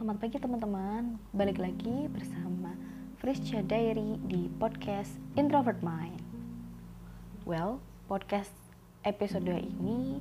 Selamat pagi teman-teman, balik lagi bersama Friscia Diary di podcast Introvert Mind. Podcast episode 2 ini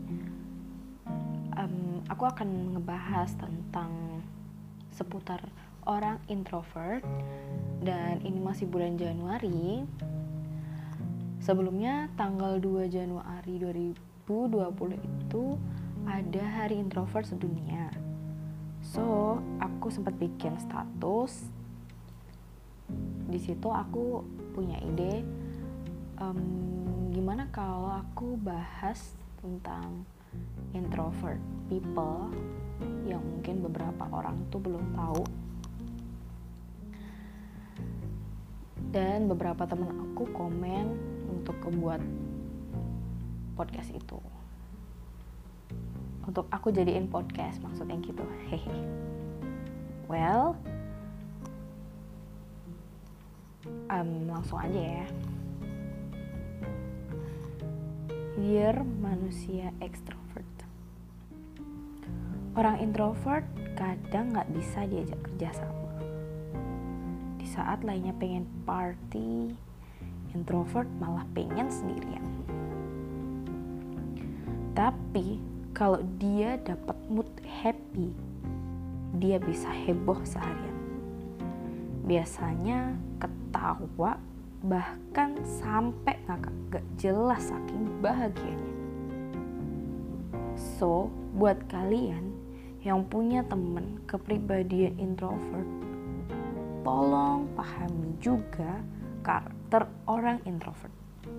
aku akan ngebahas tentang seputar orang introvert. Dan ini masih bulan Januari. Sebelumnya tanggal 2 Januari 2020 itu ada hari introvert sedunia. So, aku sempat bikin status. Di situ aku punya ide, gimana kalau aku bahas tentang introvert people yang mungkin beberapa orang tuh belum tahu. Dan beberapa teman aku komen untuk membuat podcast itu. Untuk aku jadiin podcast, maksudnya gitu. Langsung aja ya. Dear manusia ekstrovert. Orang introvert kadang gak bisa diajak kerja sama. Di saat lainnya pengen party, introvert malah pengen sendirian. Tapi kalau dia dapat mood happy, dia bisa heboh seharian. Biasanya ketawa, bahkan sampai gak jelas saking bahagianya. So, buat kalian yang punya temen kepribadian introvert, tolong pahami juga karakter orang introvert.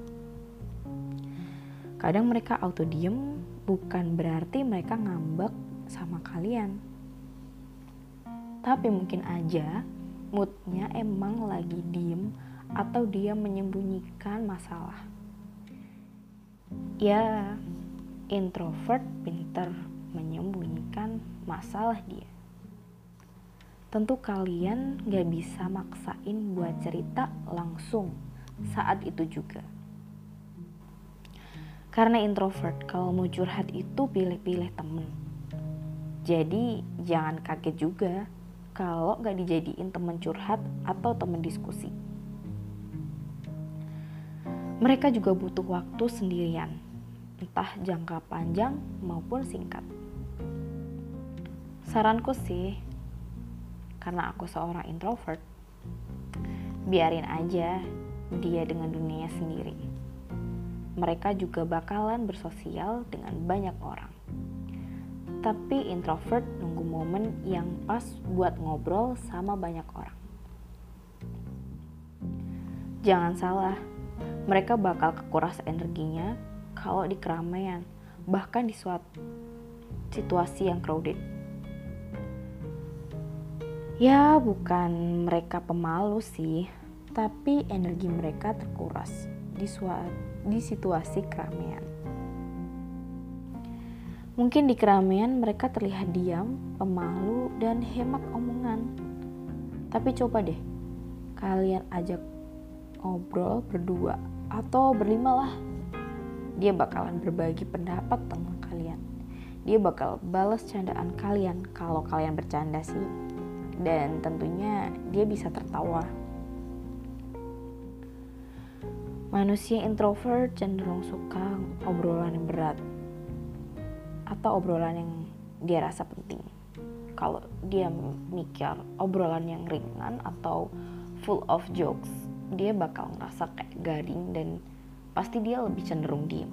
Kadang mereka auto diem, bukan berarti mereka ngambek sama kalian. Tapi mungkin aja moodnya emang lagi diem atau dia menyembunyikan masalah. Ya, introvert pinter menyembunyikan masalah dia. Tentu kalian gak bisa maksain buat cerita langsung saat itu juga. Karena introvert kalau mau curhat itu pilih-pilih temen. Jadi jangan kaget juga kalau gak dijadiin temen curhat atau temen diskusi. Mereka juga butuh waktu sendirian, entah jangka panjang maupun singkat. Saranku sih, karena aku seorang introvert, biarin aja dia dengan dunia sendiri. Mereka juga bakalan bersosial dengan banyak orang. Tapi introvert nunggu momen yang pas buat ngobrol sama banyak orang. Jangan salah, mereka bakal kekuras energinya kalau di keramaian, bahkan di suatu situasi yang crowded. Ya, bukan mereka pemalu sih, tapi energi mereka terkuras di situasi keramaian. Mungkin di keramaian mereka terlihat diam, pemalu, dan hemat omongan. Tapi coba deh, kalian ajak ngobrol berdua atau berlima lah. Dia bakalan berbagi pendapat tentang kalian. Dia bakal balas candaan kalian kalau kalian bercanda sih. Dan tentunya dia bisa tertawa. Manusia introvert cenderung suka obrolan yang berat atau obrolan yang dia rasa penting. Kalau dia mikir obrolan yang ringan atau full of jokes, dia bakal ngerasa kayak garing dan pasti dia lebih cenderung diem.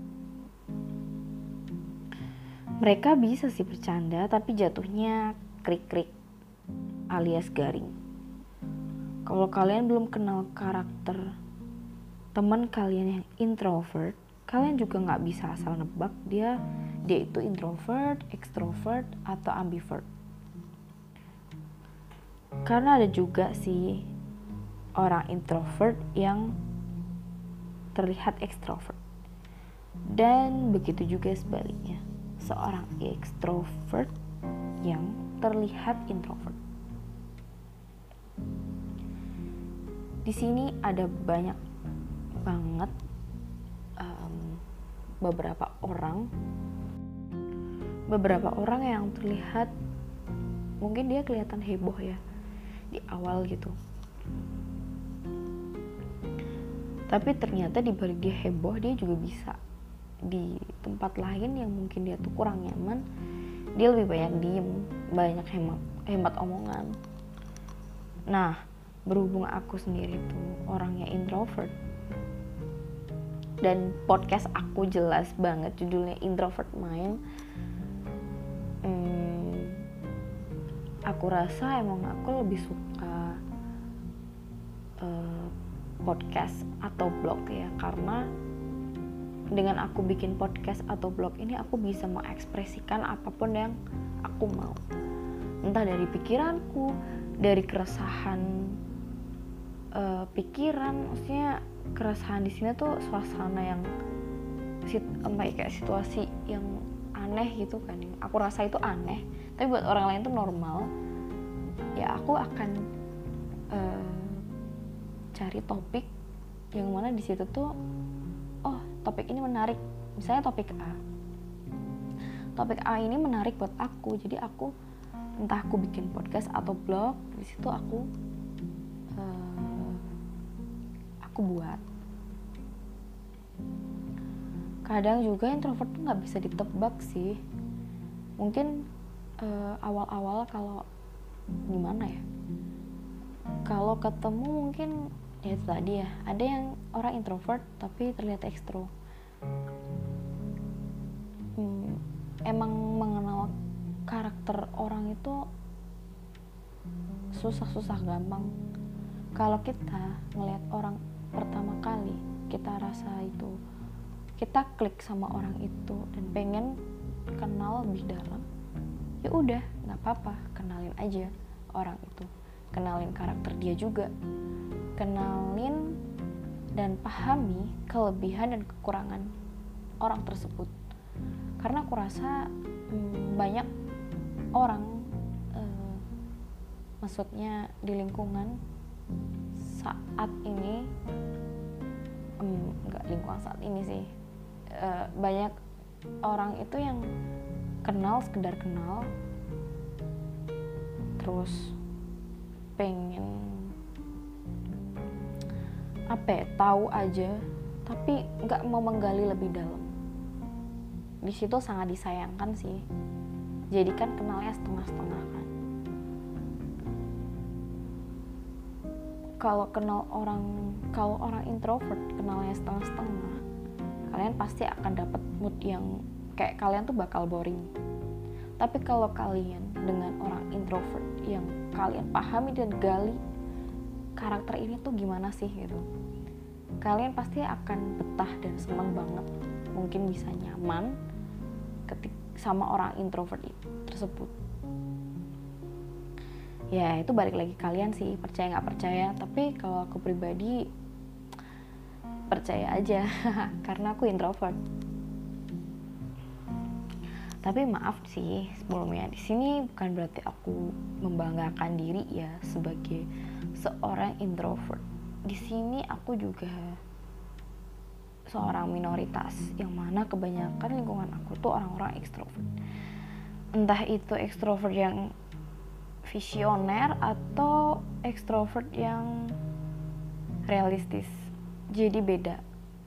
Mereka bisa sih bercanda tapi jatuhnya krik-krik alias garing. Kalau kalian belum kenal karakter teman kalian yang introvert, kalian juga gak bisa asal nebak dia itu introvert, extrovert, atau ambivert. Karena ada juga sih orang introvert yang terlihat extrovert. Dan begitu juga sebaliknya, seorang extrovert yang terlihat introvert. Di sini ada banyak banget beberapa orang yang terlihat mungkin dia kelihatan heboh ya di awal gitu, tapi ternyata di balik dia heboh, dia juga bisa di tempat lain yang mungkin dia tuh kurang nyaman, dia lebih banyak diem, banyak hemat omongan. Nah, berhubung aku sendiri tuh orangnya introvert, dan podcast aku jelas banget judulnya Introvert Mind, aku rasa emang aku lebih suka podcast atau blog ya, karena dengan aku bikin podcast atau blog ini aku bisa mengekspresikan apapun yang aku mau, entah dari pikiranku, dari keresahan pikiran, maksudnya keresahan di sini tuh suasana yang kayak situasi yang aneh gitu kan, yang aku rasa itu aneh tapi buat orang lain tuh normal, ya aku akan cari topik yang mana di situ tuh topik ini menarik, misalnya topik A ini menarik buat aku, jadi aku entah aku bikin podcast atau blog, di situ aku buat. Kadang juga introvert tuh nggak bisa ditebak sih, mungkin awal-awal kalau gimana ya, kalau ketemu mungkin ya itu tadi ya, ada yang orang introvert tapi terlihat ekstro. Emang mengenal karakter orang itu susah gampang. Kalau kita ngelihat orang pertama kali, kita rasa itu, kita klik sama orang itu dan pengen kenal lebih dalam, ya udah nggak apa-apa, kenalin aja orang itu, kenalin karakter dia juga, kenalin dan pahami kelebihan dan kekurangan orang tersebut. Karena aku rasa banyak orang, maksudnya di lingkungan saat ini, nggak lingkungan saat ini sih, banyak orang itu yang kenal sekedar kenal, terus pengen tahu aja tapi nggak mau menggali lebih dalam. Di situ sangat disayangkan sih, jadi kan kenalnya setengah-setengah kan. Kalau orang introvert kenalnya setengah-setengah, kalian pasti akan dapat mood yang kayak kalian tuh bakal boring. Tapi kalau kalian dengan orang introvert yang kalian pahami dan gali karakter ini tuh gimana sih gitu, kalian pasti akan betah dan senang banget, mungkin bisa nyaman sama orang introvert tersebut. Ya itu balik lagi kalian sih, percaya nggak percaya. Tapi kalau aku pribadi percaya aja karena aku introvert. Tapi maaf sih sebelumnya, di sini bukan berarti aku membanggakan diri ya sebagai seorang introvert. Di sini aku juga seorang minoritas, yang mana kebanyakan lingkungan aku tuh orang-orang ekstrovert. Entah itu ekstrovert yang visioner atau ekstrovert yang realistis, jadi beda.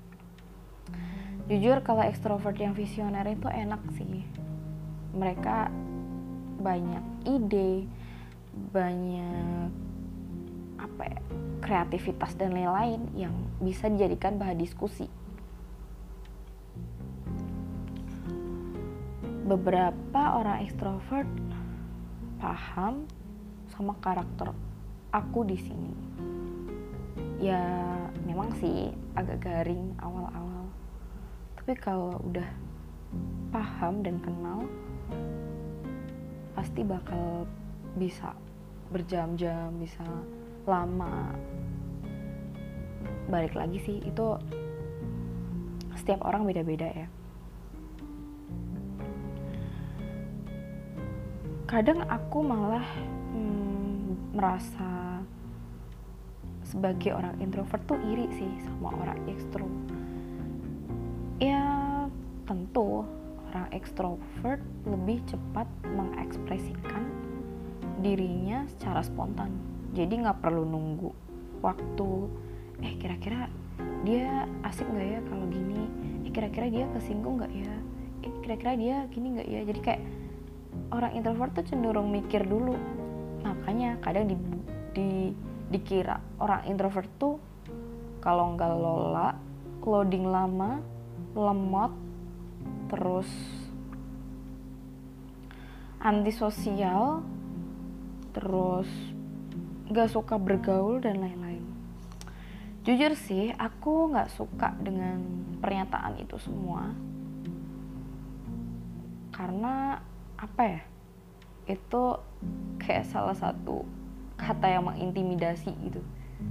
Jujur kalau ekstrovert yang visioner itu enak sih, mereka banyak ide, banyak kreativitas dan lain-lain yang bisa dijadikan bahan diskusi. Beberapa orang ekstrovert paham sama karakter aku di sini. Ya memang sih agak garing awal-awal, tapi kalau udah paham dan kenal pasti bakal bisa berjam-jam, bisa lama. Balik lagi sih, itu setiap orang beda-beda ya. Kadang aku malah merasa sebagai orang introvert tuh iri sih sama orang ekstro. Ya tentu orang ekstrovert lebih cepat mengekspresikan dirinya secara spontan. Jadi nggak perlu nunggu waktu. Kira-kira dia asik nggak ya kalau gini? Kira-kira dia kesinggung nggak ya? Kira-kira dia gini nggak ya? Jadi kayak orang introvert tuh cenderung mikir dulu. Makanya kadang dikira orang introvert tuh kalau nggak loading lama, lemot, terus antisosial, terus nggak suka bergaul dan lain-lain. Jujur sih, aku nggak suka dengan pernyataan itu semua, karena apa ya? Itu kayak salah satu kata yang mengintimidasi gitu.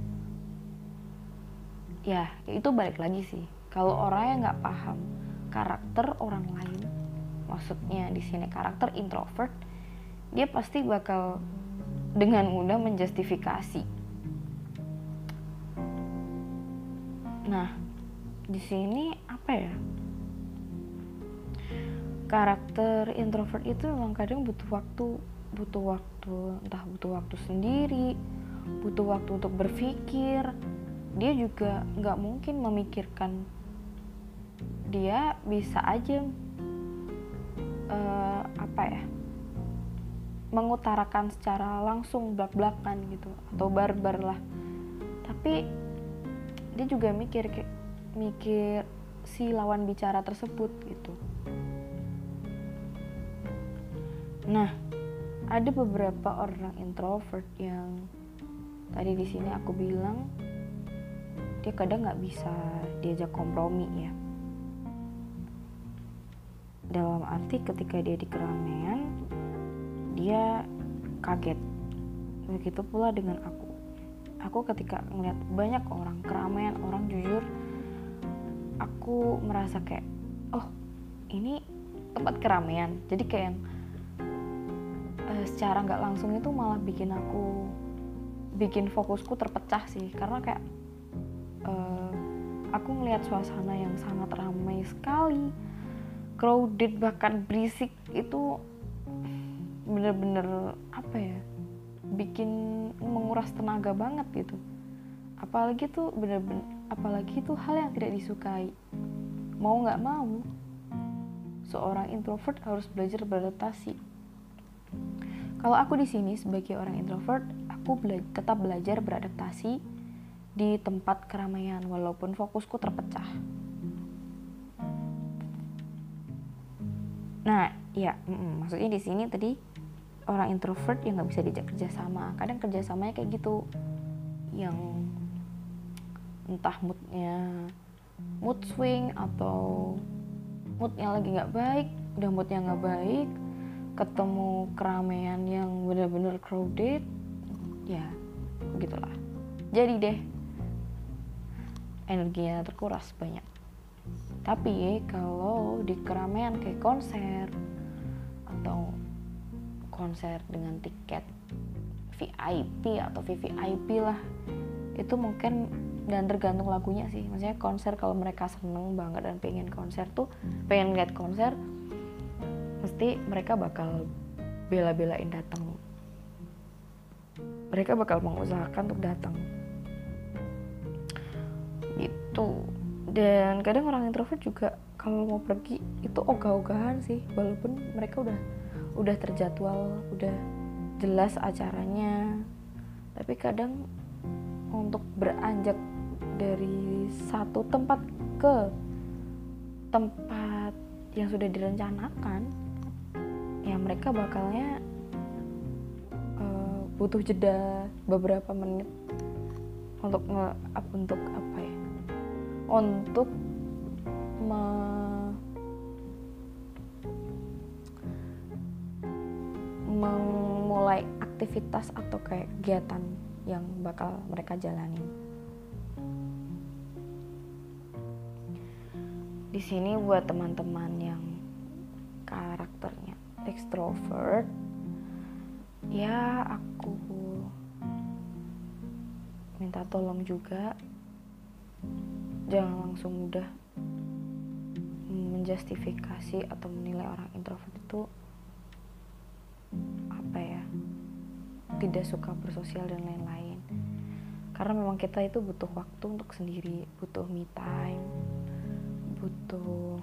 Ya itu balik lagi sih. Kalau orang yang nggak paham karakter orang lain, maksudnya di sini karakter introvert, dia pasti bakal dengan mudah menjustifikasi. Nah, di sini apa ya? Karakter introvert itu memang kadang butuh waktu, entah butuh waktu sendiri, butuh waktu untuk berpikir. Dia juga nggak mungkin memikirkan, dia bisa aja mengutarakan secara langsung blak-blakan gitu atau barbar lah, tapi dia juga mikir si lawan bicara tersebut gitu. Nah, ada beberapa orang introvert yang tadi di sini aku bilang dia kadang nggak bisa diajak kompromi ya. Dalam arti ketika dia di keramaian, dia kaget. Begitu pula dengan aku. Aku ketika ngeliat banyak orang keramaian, orang jujur, aku merasa kayak, oh ini tempat keramaian. Jadi kayak yang secara nggak langsung itu malah bikin fokusku terpecah sih, karena kayak aku ngelihat suasana yang sangat ramai sekali, crowded, bahkan berisik, itu bener-bener apa ya, bikin menguras tenaga banget gitu. Apalagi itu hal yang tidak disukai. Mau nggak mau, seorang introvert harus belajar beradaptasi. Kalau aku di sini sebagai orang introvert, aku tetap belajar beradaptasi di tempat keramaian walaupun fokusku terpecah. Nah, ya, maksudnya di sini tadi orang introvert yang nggak bisa diajak kerjasama. Kadang kerjasamanya kayak gitu, yang entah mood swing atau moodnya lagi nggak baik, udah moodnya nggak baik, ketemu keramaian yang benar-benar crowded, ya begitulah. Jadi deh energinya terkuras banyak. Tapi kalau di keramaian kayak konser atau konser dengan tiket VIP atau VVIP lah, itu mungkin dan tergantung lagunya sih. Maksudnya konser kalau mereka seneng banget dan pengen lihat konser, mesti mereka bakal bela-belain datang. Mereka bakal mengusahakan untuk datang gitu. Dan kadang orang introvert juga kalau mau pergi itu ogah-ogahan sih, walaupun mereka udah terjadwal, udah jelas acaranya, tapi kadang untuk beranjak dari satu tempat ke tempat yang sudah direncanakan, ya mereka bakalnya butuh jeda beberapa menit untuk memulai aktivitas atau kayak kegiatan yang bakal mereka jalanin. Di sini buat teman-teman yang karakternya extrovert, ya aku minta tolong juga jangan langsung mudah menjustifikasi atau menilai orang introvert itu tidak suka bersosial dan lain-lain. Karena memang kita itu butuh waktu untuk sendiri, butuh me time, butuh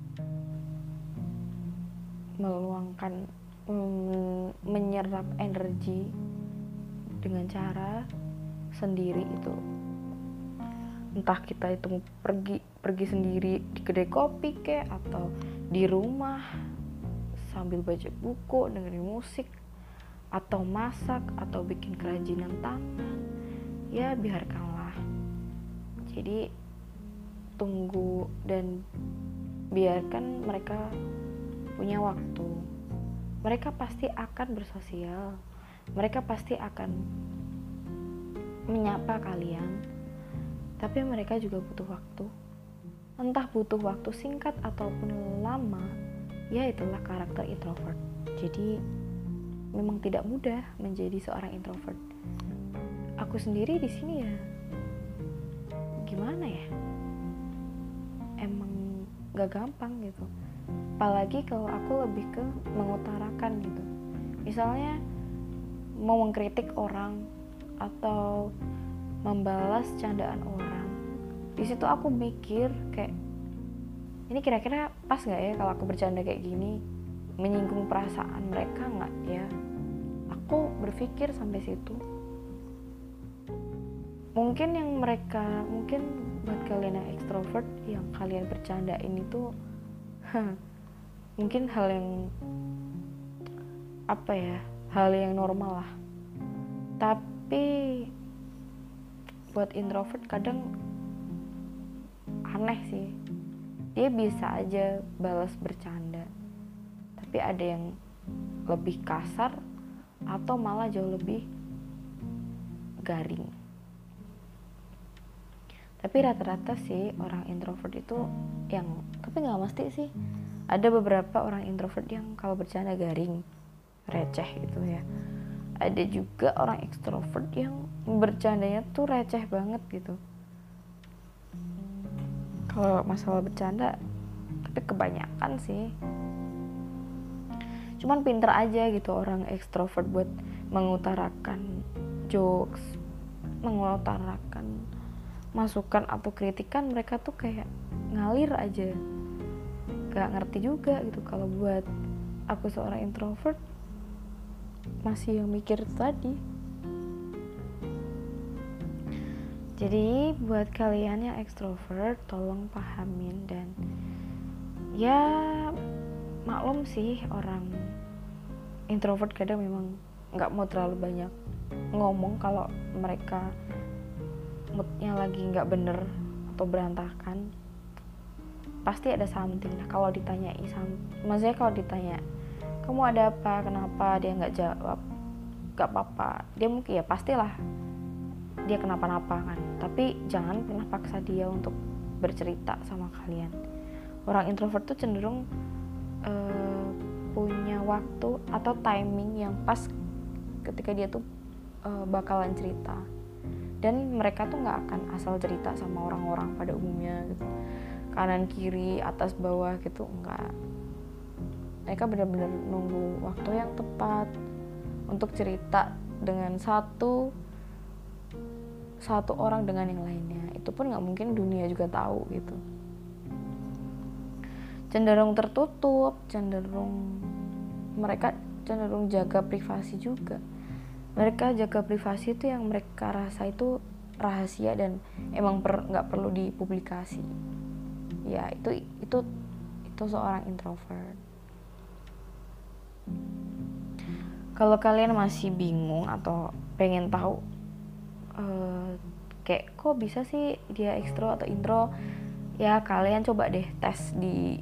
meluangkan, menyerap energi dengan cara sendiri itu. Entah kita itu pergi sendiri di kedai kopi kek, atau di rumah sambil baca buku, dengerin musik, atau masak, atau bikin kerajinan tangan, ya biarkanlah. Jadi tunggu dan biarkan mereka punya waktu. Mereka pasti akan bersosial, mereka pasti akan menyapa kalian, tapi mereka juga butuh waktu. Entah butuh waktu singkat ataupun lama, ya itulah karakter introvert. Jadi memang tidak mudah menjadi seorang introvert. Aku sendiri di sini ya gimana ya, emang gak gampang gitu. Apalagi kalau aku lebih ke mengutarakan gitu. Misalnya mau mengkritik orang atau membalas candaan orang, di situ aku mikir kayak, ini kira-kira pas nggak ya kalau aku bercanda kayak gini, menyinggung perasaan mereka nggak ya? Aku berpikir sampai situ. Mungkin buat kalian yang ekstrovert, yang kalian bercandain itu mungkin hal yang normal lah. Tapi buat introvert kadang aneh sih. Dia bisa aja balas bercanda, tapi ada yang lebih kasar atau malah jauh lebih garing. Tapi rata-rata sih orang introvert itu tapi nggak mesti sih. Ada beberapa orang introvert yang kalau bercanda garing, receh gitu ya. Ada juga orang ekstrovert yang bercandanya tuh receh banget gitu. Kalau masalah bercanda, tapi kebanyakan sih. Cuman pinter aja gitu orang ekstrovert buat mengutarakan jokes, mengutarakan masukan atau kritikan. Mereka tuh kayak ngalir aja, gak ngerti juga gitu. Kalau buat aku seorang introvert, masih yang mikir tadi. Jadi buat kalian yang ekstrovert, tolong pahamin. Dan ya maklum sih, orang introvert kadang memang gak mau terlalu banyak ngomong kalau mereka moodnya lagi gak bener atau berantakan. Pasti ada something lah. Kalau ditanya, kamu ada apa, kenapa, dia gak jawab, gak apa-apa. Dia mungkin ya pastilah dia kenapa-napa kan. Tapi jangan pernah paksa dia untuk bercerita sama kalian. Orang introvert tuh cenderung punya waktu atau timing yang pas ketika dia tuh bakalan cerita. Dan mereka tuh gak akan asal cerita sama orang-orang pada umumnya gitu, kanan kiri atas bawah gitu, enggak. Mereka benar-benar nunggu waktu yang tepat untuk cerita dengan satu orang dengan yang lainnya. Itu pun nggak mungkin dunia juga tahu gitu. Cenderung tertutup, mereka cenderung jaga privasi juga. Mereka jaga privasi itu yang mereka rasa itu rahasia dan emang nggak perlu dipublikasi. Ya itu seorang introvert. Kalau kalian masih bingung atau pengen tahu kayak kok bisa sih dia ekstro atau intro, ya kalian coba deh tes di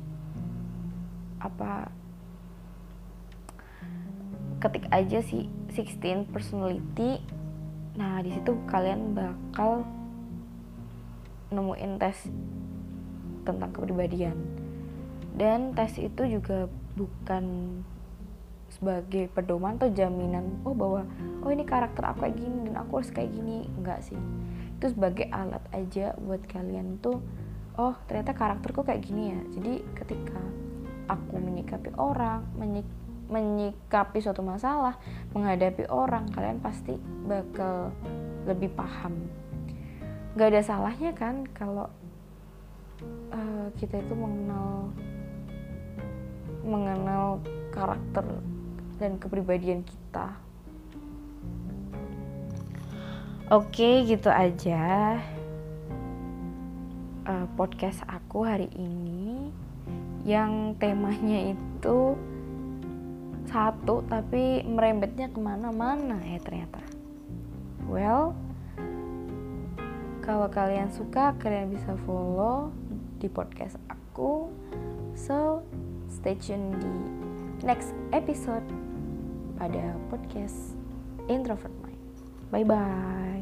ketik aja sih 16 personality. Nah di situ kalian bakal nemuin tes tentang kepribadian. Dan tes itu juga bukan sebagai pedoman atau jaminan bahwa ini karakter aku kayak gini dan aku harus kayak gini. Enggak sih, itu sebagai alat aja buat kalian tuh ternyata karakterku kayak gini ya. Jadi ketika aku menyikapi orang, menyikapi suatu masalah, menghadapi orang, kalian pasti bakal lebih paham. Gak ada salahnya kan kalau kita itu mengenal karakter dan kepribadian kita. Oke, gitu aja podcast aku hari ini, yang temanya itu satu tapi merembetnya kemana-mana ya ternyata. Well, kalau kalian suka, kalian bisa follow di podcast aku. So, stay tune di next episode pada podcast Introvert Mind. Bye-bye.